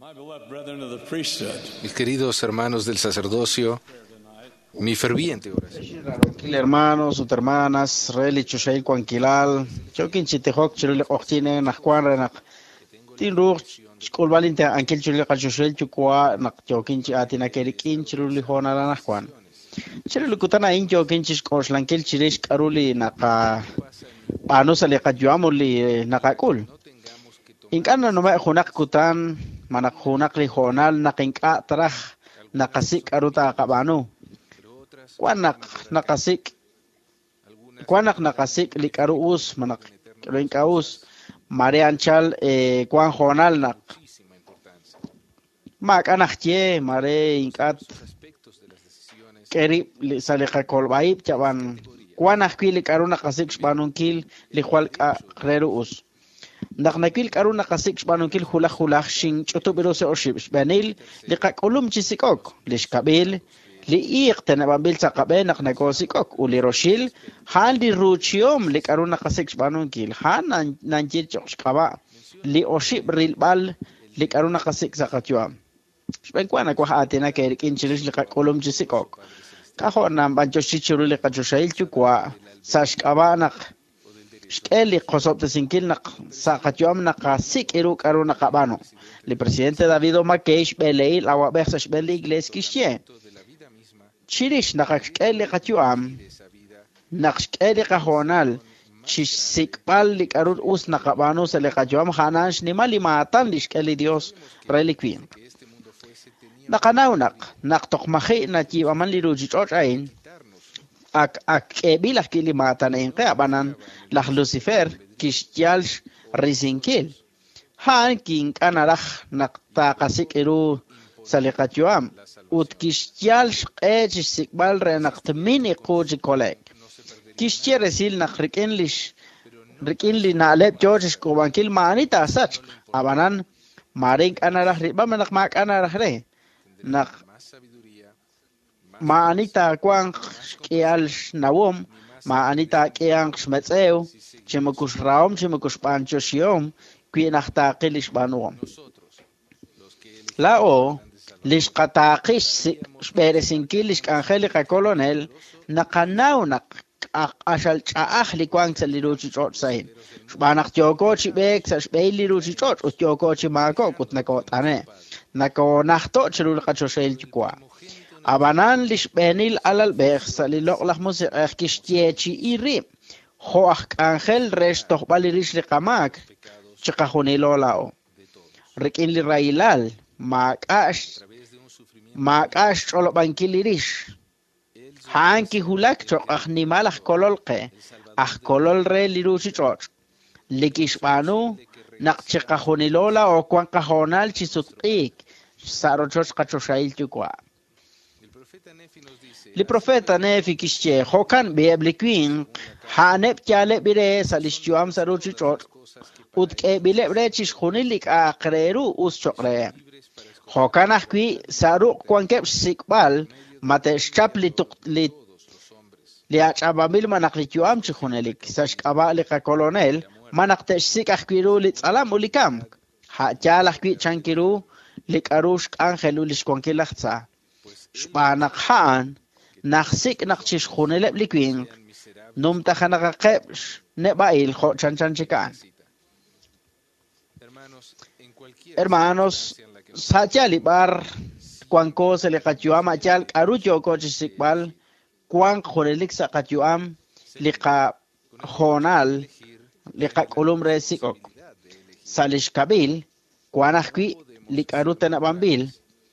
Mis queridos hermanos del sacerdocio, mi ferviente oración. Hermanos, hermanas, Reli Chushay Quanquilal, Chokin Chitehok, Chirul Octine, Naquan, Tin Ruch, Skolvalinte, Ankel Chirul Chushay Chukwa, Nak Chokin Chiatina Kerikin, Chirul Hona Naquan. Chirul Kutana in Chokin Chiskos, Lankel Chirish Karuli, Naka Panos Alekajuamuli, Nakakul. In Kana no Hunak Kutan, Manakunak Lihonal, Nakinka Trach, Nakasik Aruta Kabanu. Kuanak nakasik likaruus manak kaus marianchal kuan jonal nak mak anak che mare inkat keri salika kolbaib chaban kuanak kili karuna kasik spanunkil likwal kreruus nak nakil karuna kasik spanunkil hulak shin chutubiro se oshib spanil likakulum chisikok lishkabil liiq tenabambil sa kabe nak nagosikok uli roshil han di ruchiom li karuna kasik spanunkil han nanjir chok kaba li oshib rilbal li karuna kasik sa katyuam spenkwana ko hatina ke kin chilish li kolum jisikok kaho nam banjo shichuru li kajushail chukwa sash kaba nak shkeli qosop tesinkil nak sa katyuam nak kasik iru karuna kabano li presidente David Makesh beleil awa behsash beli igles kishye Chirish nakakeli katyuam, nakakeli kahonal, chisikpal likarut us nakabano sa likatyuam hanash ni malimatan lishkeli Dios reliquien. Nakanaunak, naktokmahi na chiwaman lirujichot ain, ak ebilah kilimatan ain kaya banan lah Lucifer kistyal risinkil. Han king kanarach naktakasik iru sa likatyuam. Ut kistyal shqej sikbal re naqtmini quj kolek kistye resil rikinli nalep george kobankil manita sach abanan maring anarah riba manak mak anarah re nak manita kwang kial nawom manita kiang shmetzeu chemakush raum chemakush pancho shiom qui nachtaqilish banuom lao Lish katakish peresinkilish Angelica Colonel nakanaw nak ashal chaah likwang sa liruchi chot sahin. Shbanak tiyoko chibek sa shbay liruchi chot ut tiyoko chimako kut nako tane. Nako nakto chilul kachoshel chikwa. Abanan lish benil alal bek sa lilok lah musik kishtiechi iri. Hoak angel res toh balirish likamak chikahunilo lao. Rikin li railal Makash choloban kilirish. Hanki hulak chok nimalach kololke. Kolol re liruchi chok. Likishpanu nakchekahonilola o kwan kahonal chisutqik. Sarochos kachoshail chukwa. Li profeta nefi kishche hokan beeblikwin. Hanep tiale bire salistuam saruchi chok. Utke bile brechish hunilik akreru us chokre. Hokanah qui saruk kwankep sikbal mate shap li achababil manak lituam chihunelik sash kaba li kolonel manak teshik akwiru li tsalam ulikam ha jalah qui chankiru li karush angelu li shkonkilachza shpanak haan naksik nakchish hunelep likwing num takhanakakep nebail ho chanchan chikan Hermanos Sachal ibar kuanko se le kachuam achal karucho ko chisikbal kuan khorelik sa kachuam lika honal lika kolum resikok salish kabil kuanakwi likarutena bambil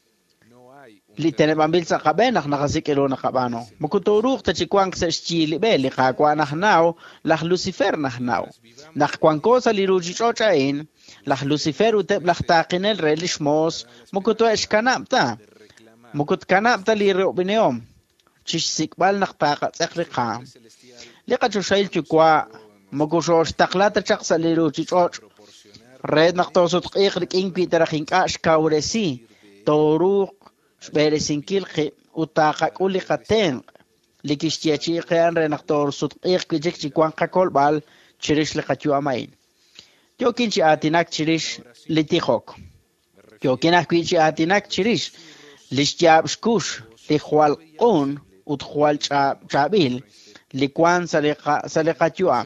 litene sa kabenak nakasikelo na kabano mukuturuk ta chikuang sa chili be lika kuanak now lah Lucifer now nak kuanko sa liruji chochain lah Lucifer utep lah taqinel relish mos mukuto eskanapta mukut kanapta li robineom chish sikbal naqtaqa tsekriqa liqa chushail chukwa mukushosh taqlata chaqsa liruji choch red naqtosut qiqrik inki tarahinkash kauresi toruq shberesinkil utaqa kuli qaten likishtiachi qan re naqtorsut qiqki jikchi kwan qakolbal chirish liqachu amain Yo kinchi atinak chirish litihok. yo kina kwichi atinak chirish lishjab shkush li khwal qun ut khwal chabil li kwan salika chua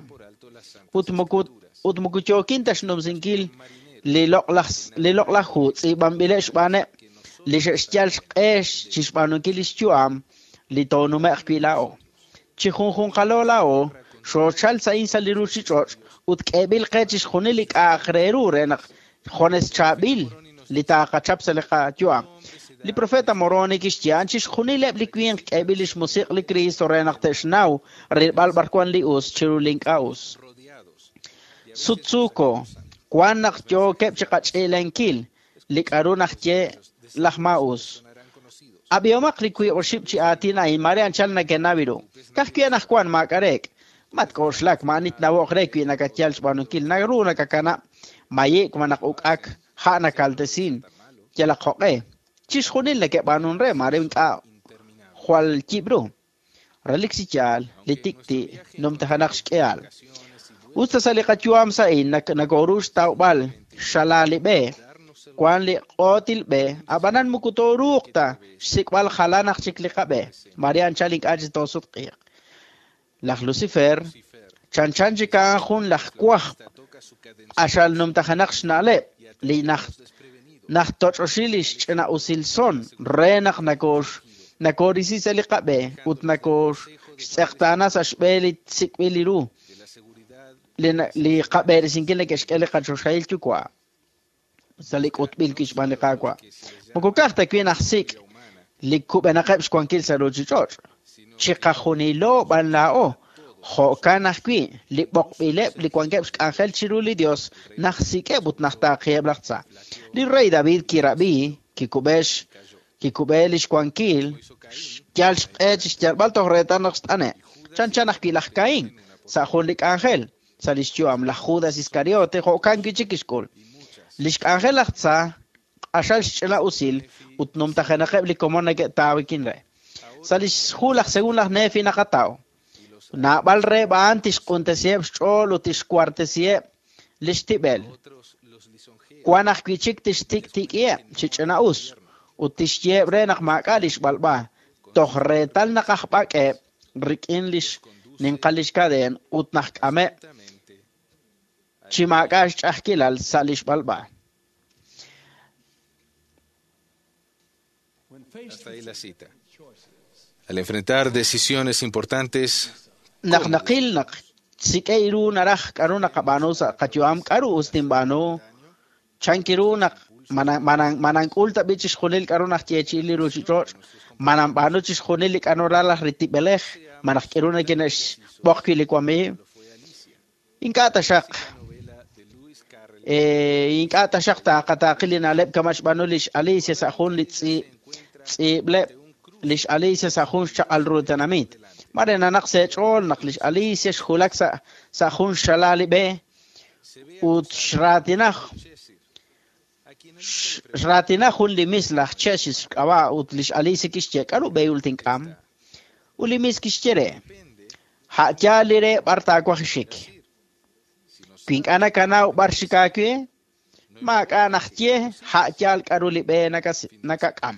ut mukuchokin tashnum sinkil li loqlah hut si bambilesh bane li shchal shqesh chishbanu kilish chuam li tonu meqpilao chikhun qalolao shochal sain salirushi choch ut kebil qechish khunilik akhreru renak khones chabil li taqachap salika chua li profeta moroni kishtian chish khunile blikwin kebilish musiq li kristo renak teshnau ribal barkwan li us chirulink aus sutsuko kwanak jo kepchikach elenkil likarunak je lahmaus abiomak likwi worship chi atina in marian chalna kenaviru kahkianak kwan makarek matkoslak manit nawok rekwi nakachals banukil nagruna kakana mayek manak ukak ha nakaltesin jala khoke chish khunil leke banun re marim ka khwal chibru reliksi chal litikti nom tahanak shkeal usta salika chuam sa in nagorush taubal shalali be kwan li qotil be abanan mukutorukta sikwal khalanak chiklika be marian chalik ajis tosut qiq lak lucifer chanchanji ka khun lak kwah ashal nom tahanak shnale li nach tochoshilish chena usilson renak nakorisi salika be ut nakosh sektana sashbeli sikwiliru li qaber sinkile keshkele qachoshail chukwa salik utbil kish bani qaqwa mukukafta kwin ahsik li kubena qabs kwankil sarojichor chiqa khunilo banlao kho kana kwi li boqbile li kwankebs angel chiruli dios nahsike but nahta qeblaqsa li rey david kirabi kikubelish kwankil kyalsh ech charbal tohreta naqstane chanchanak kilahkain sa khulik angel salishchu am la Judas Iscariote kho kan kichikishkol lishk angel aqsa ashal chela usil utnom takhana qabli komona ke tawikin re salish khulaq según las nefi nakatao na balre ba antis qontesieb chol utis cuartesie lishtibel kwanaq kichik tishtik tikie chichna us utishye brenak makalish balba tohretal naqaqbaqe rikin lish ninqalish kaden utnaq ame chimakash chahkilal salish balba. Hasta ahí la cita. Al enfrentar decisiones importantes, naqnaqil sikeiru naraj karuna qabano sa qatyam karu ustimbano chankiru manan kulta bichis khunil karuna chechili ruchichor manan bano chis khunil kanora ritibelej manak kiruna kenesh boqkili kwame inkata shaq ta qataqilina leb kamash banulish alicia sa khun litsi tsible lish alicia sa khun shaqal rutanamit marena naqse chol naqlish alicia khulak sa khun shalali be ut shratina khun limislah cheshis qawa ut lish alicia kishche karu be ultinkam ulimis kishchere ha jalire barta kwashik pink ana kana barshikakwe ma kana khtie ha jal karu libe nakakam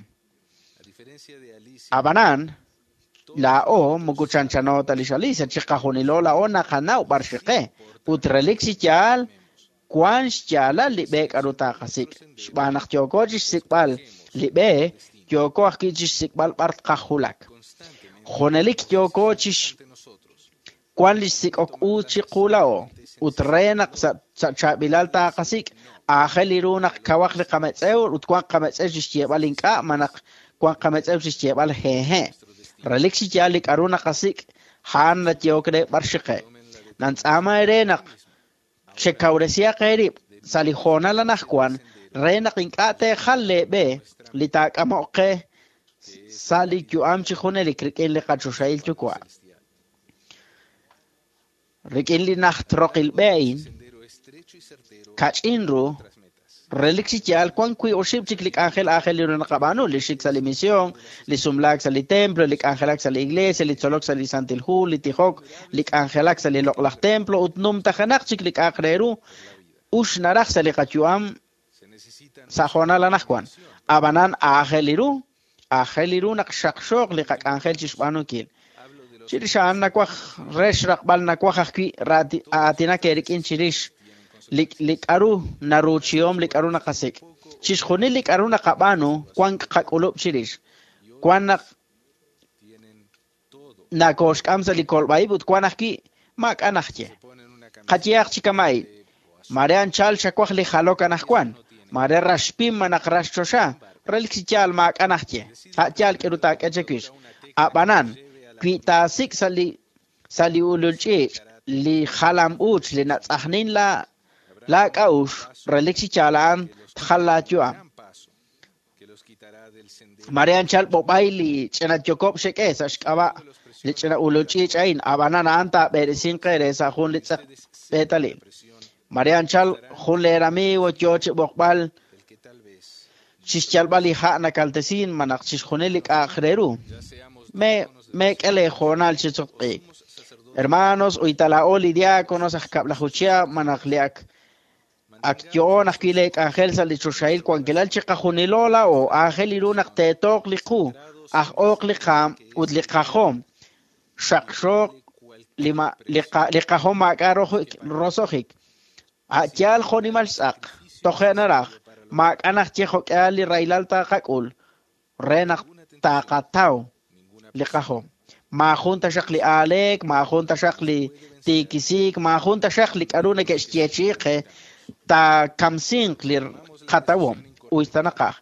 abanan la o mukuchanchano talishalisa chiqahunilo la ona kana barshike utreliksi chal kwan chala libe karuta qasik shbanak joko sikbal libe joko akiji sikbal bart qahulak khonelik joko chish kwan lisik ok u chiqulao utrenak sa chabilal ta qasik akhelirunak kawakli qamatseu utkwan qamatseu chiebalinka manak kwan qamatseu chiebal hehe reliksi jali karuna qasik han na tiokre barshike nan tsama renak chekauresia qeri salihona lanak kwan renak inkate khalle be litaqamoqe sali ju amchi khone likriken li qachushail chukwa rikelli nacht roqil bein kachinru reliksi jal kwan kui oship chiklik angel liru naqabano li shik sali misión li sumlak sali templo lik angelak sali iglesia li tsolok sali santil hul li tihok lik angelak sali loqlak templo utnum tahanak chiklik akreru ush narak sali qachuam sajona la nakwan abanan Angeliru nakshakshok li kak Angel chishbanu kil chirish an nakwak resh rakbal nakwak akwi atina kerikin chirish likaru naruchiom likaru nakasik chishkhuni likaru nakabanu kwan kakulub chirish kwan nakosh kamsa likolbai but kwan akwi mak anakje qatiyak chikamai Marian chal shakwak li halok anakwan Mare rashpim manak rashchosha relixichal mak anakje hachal kerutak ejekish abanan kwita sik sali ululchi li khalam uch li natsahnin la kaush relixichalan thalachua Marian chal bobai li chena jacob shekes ashkaba li chena ululchi chain abanan anta beresin qeresa khun li tsak betali Marian chal khun le rami wo choch bokbal chischal bali ha na kaltesin manak chishkhunelik akhreru me kele khonal chichqi hermanos uitala oli diáconos akabla huchia manak liak aktion akilek angel salichushail kwankelal chiqahunilola o angel irunak tetok liqu ok liqam udliqahom shaqshok lima liqahom makaro rosohik Achal khonimal sak tohenarach mak anak chehok ali railal taqakul renak taqataw liqahom ma junta shakli alek ma junta shakli tikisik ma junta shakli aruna ke shtiachiqe ta kamsink lir qatawom uistanaqah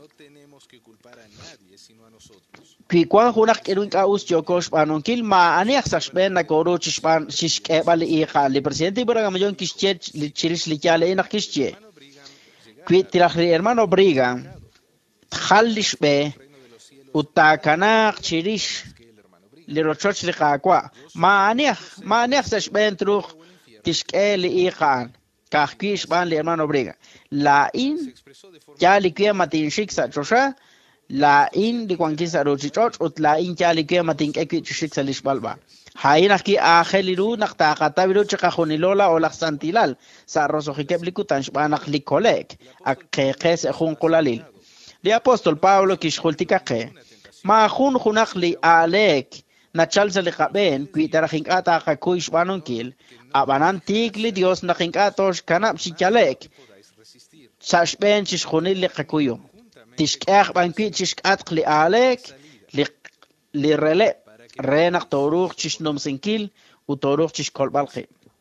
Kwan hunak irun kaus jokosh panunkil ma aniak sashben na koro chishpan shishke bali iqa li presidente buraga mayon kishche li chirish li kyale ina kishche kwi tirahri hermano briga tkhalish be utakana chirish li rochoch li qaqwa ma aniak sashben trukh kishke li iqa kahkish ban li hermano briga la in ya li kya matin shiksa chosha La in di kwankisa rochi choch ut la in chali ke mating ekwi chishik salish balba hain aki akheliru naqtaqata biru chaqahunilola o laqsantilal sa rosohikeb likutan shbanak likolek akqeqes khun qulalil li apostol Pablo kishkhultikaqe ma khun khunaq li alek nachal saliqaben kwi tarahinkata qakuy shbanunkil abanan tikli Dios nahinkatosh kanab shikalek sashben chishkhunil liqakuyo تشكاخ بانكي تشكات قلي عليك لرلي رينق توروخ تش نمسنكيل وتوروخ تش كل بالقي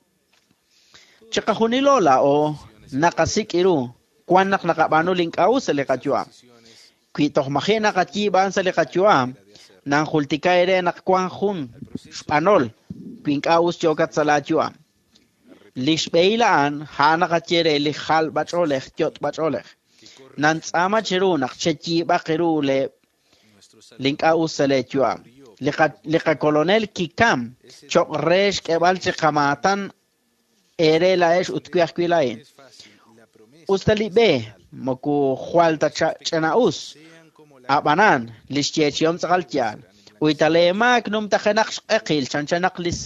تشكاخوني لولا او نقاسيك إرو كوان نقبانو لينك أوس اللي قاتيوام كي تخمخي نقاتي بانس اللي قاتيوام نانخول تكايري نقوان خون شبانول كينك أوس جوكات سلاتيوام ليش بيلان هانا قاتيري اللي خال باتشوليخ تيوت باتشوليخ Nantsama chiru nakchechi bakiru le linka usale chua lika colonel kikam chok resh kebal chikamatan ere laesh utkuyakilain ustali be moku khwalta chana us abanan lishchechiom tsagaltial uitale magnum takhanaqsh aqil chanchanaqlis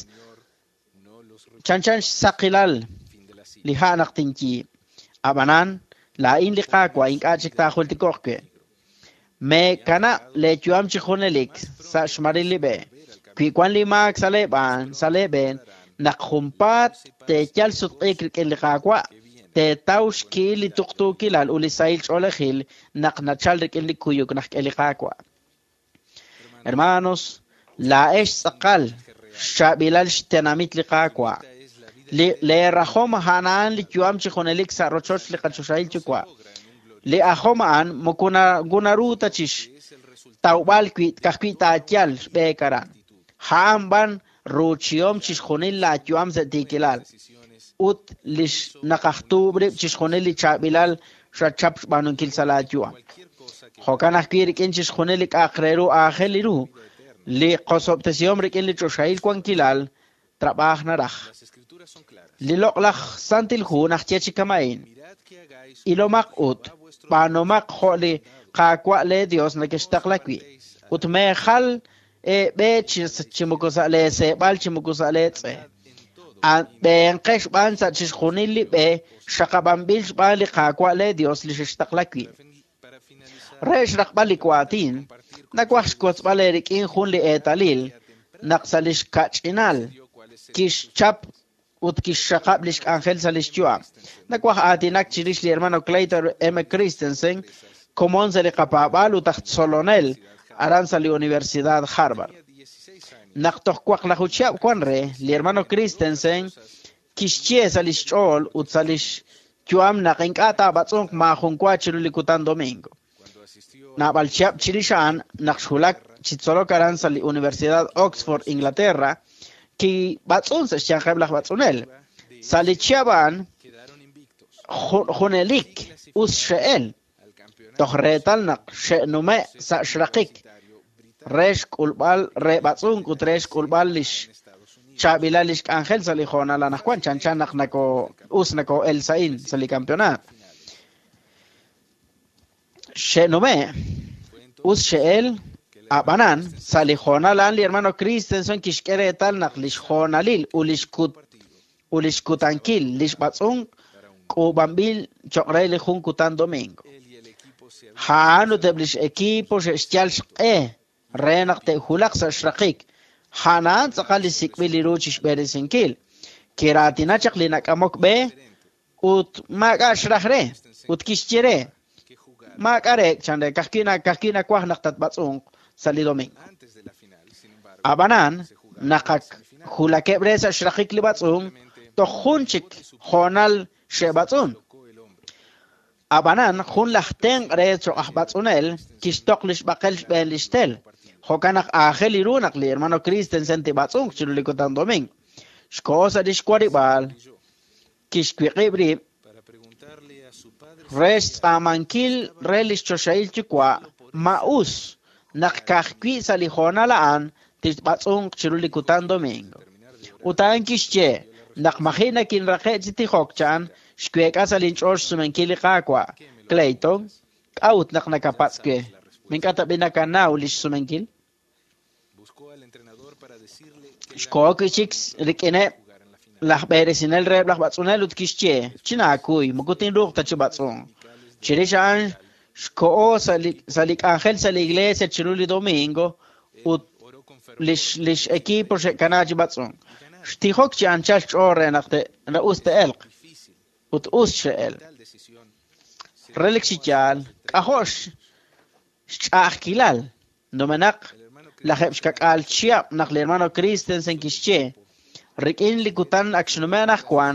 chanchan saqilal lihanak tinki abanan La in liqa kwa in kachik ta khulti kokke me kana le chuam chikhonelik sa shmarili be kwi kwan li mak saleben nakhumpat te chal sut ikrik liqa kwa te taush ki li tuqtu kilal ulisail cholakhil naqnachal rik likuyuk nak liqa kwa Hermanos la esh saqal shabilal shtenamit liqa kwa le rahom hanan li chuam chikhonelik sa rochoch li qachoshail chikwa le ahoman mukuna gunaruta chish tawbal kwit kahkwita kyal bekaran hamban rochiom chishkhonil la chuam za tikilal ut lish naqahtubre chishkhonil chabilal shachap banunkil salajua hokana kwir kin chishkhonil aqreru akheliru li qosobtasiom rikin li choshail kwankilal trabaj naraj Liloklach santil hu nachchechi kamain ilomak ut panomak kholi qaqwa le Dios nakishtaqlakwi ut mehal be chimukusale se bal chimukusale tse بينقش بان ساتشش خوني اللي بي شقبان بيلش بالي قاقوا لي ديوس ليش اشتقلكي ريش رقبالي كواتين نكوحش كوت بالي ريكين خون لي ايتاليل نقصليش كاتشينال كيش تشاب وتكيش شقاب ليش انخيل ساليش جوا نكوح آتيناك تشيريش لي hermano كلايتر ام كريستنسن كومون سالي قبابال وتحت سولونيل اران سالي universidad هارفارد نقطح كوخ لخو تشاب كونري لي hermano كريستنسن كيش تشيه ساليش جول وتساليش جوام نقينك آتا باتسونك ما خونكوا تشيرو لكوتان دومينغو نابال تشاب تشيريشان نقشولك تشيتسولو كاران سالي universidad Oxford انجلترا كي باتسون سشان قبلخ باتسونيل سالي تشابان خونيليك اوس شئل تخريتال نق شئنومي ساشرقيك ريش كولبال ري باتسون كتريش كولبال ليش شابيلا ليش انخيل سالي خونا لا نخوان چان نق نكو اوس نكو ال ساين سالي كامبيونات شئنومي اوس شئل abanan sali khona lan li hermano Christensen kishkere tal naqlish khona lil ulish kutankil lish batsung ko bambil chokray li khun kutan domingo hanu teblish equipo shestial shqe renaqte hulaq sa shraqik hanan saqali sikbili rochish beresenkil kiratina chaqli nakamok be ut maga shrahre ut kishchere magare chande kahkina kwah naqtat batsung sali domingo abanan nakak hulake bresa shraqik li batsung to khunchik khonal shebatsun abanan khun lahteng recho ahbatsunel kistoklish baqel belistel hokanak akhel irunak li hermano Christensen ti batsung chulikotan domingo shkosa dishkwalibal kishkwiqibri rest amankil relish choshail chikwa maus nakakwi sali khona laan ti batsung chulikotan domingo utan kishche nakmahina kin raqe ti khokchan shkweka salin chosh sumenkili qaqwa clayton out naknakapatske minkata binakana ulish sumenkil shkok chicks rikene lah beresinel reb lah batsunel utkishche chinakuy mukutin ruqta chibatsung chirishan shko salik ángel sali iglesia chiruli domingo ut lish equipo kanachi batsung shtihok chi anchal chore naqte na uste elq ut usshel relixichal qahosh shachkilal nomanak la khebshkal chiap naq le hermano Christensen kishche rikin likutan akshumenak kwan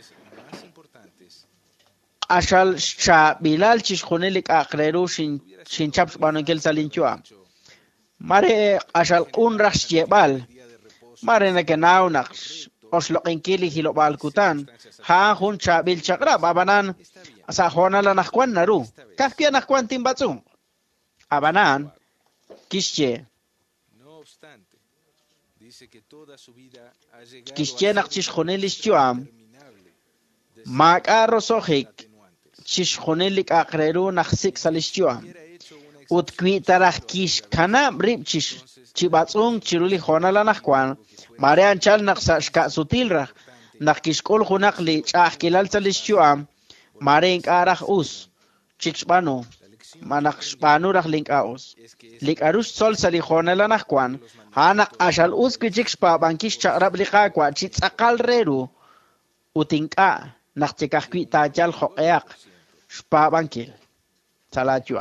ashal cha bilal chishkhunelik aqreru shin chap banonkel salinchua mare ashal unrax jebal mare nakenau naqsh osloqinkili hilobal kutan ha hun cha bil chaqra babanan asa khona la naqwan naru kafkia naqwan timbatsung abanan kishche kishche naqchish khunelish chuam maqaro sohik chish khunelik aqreru naqsik salishchuam utkwi taraq kish kana ribchish chibatsung chiruli khona la naqwan marian chal naqsa shka sutilra naqkish kol khunaqli chaqkilal salishchuam maren qaraq us chikshbano manaqshbano raq linkaus likarus sol sali khona la naqwan hanaq ashal us kichikshpa bankish chaqrab liqaqwa chitsaqal reru utinqa naqchikaqkwi tachal khoqeaq Spabankil, Salachua.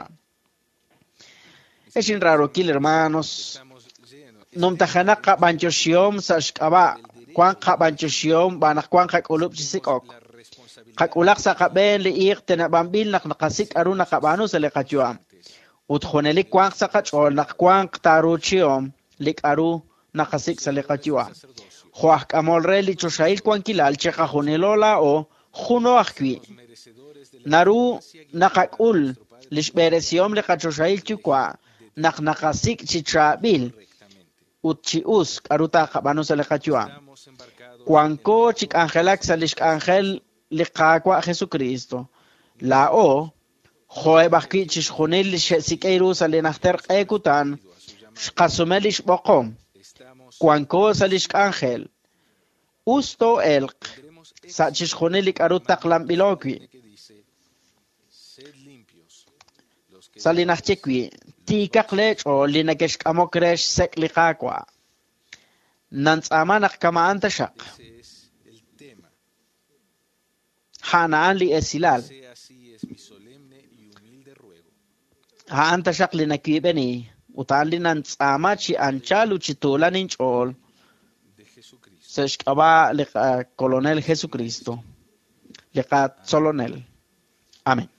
Es raro que hermanos. Nomtajanaka banchoshom sashkaba. Kwan kabanchoshom banak kwan kakulub chisikok. Kakulak sa kaben li iqtena bambil nakasik aruna kabano sa lekachua. Uthonelik kwan sa kachol nakwan taruchiom lik aru nakasik sa lekachua. Huak amolre li choshail kwan kilal cheka honelola o huno akwi. Naru nakakul lishberesiom lekachoshail chukwa naknakasik chichabil utchius karuta kabano sa lekachua kwanko chik angelak sa lish angel likakwa Jesucristo lao khoe bakki chishkhunil sikeiru sa linahter ekutan shqasumelish boqom kwanko sa lish angel Usto elk. Sachishkunilik aru taklam bilokwi. Salinachchekwi. Tikaklech o linakesh amokresh seklikakwa. Nantzamanak kama antashak. Hanaan li esilal. Ha antashak linakibeni. Utan li nantzamachi anchalu chitulanin chol. Seshkaba lika Colonel Jesucristo. Lika Solonel. Amén.